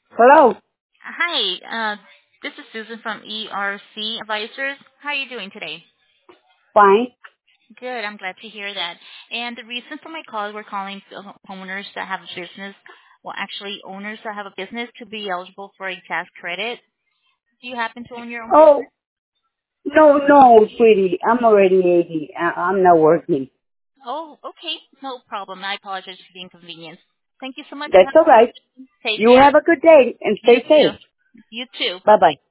Hello. Hi, this is Susan from ERC Advisors. How are you doing today? Fine. Good. I'm glad to hear that. And the reason for my call, we're calling homeowners that have a business, well, actually owners that have a business to be eligible for a tax credit. Do you happen to own your own Oh, business? no, sweetie. I'm already 80. I'm not working. Oh, okay. No problem. I apologize for the inconvenience. Thank you so much. That's all right. Take You care. have a good day and You stay too. safe. You too. Bye Bye-bye. bye.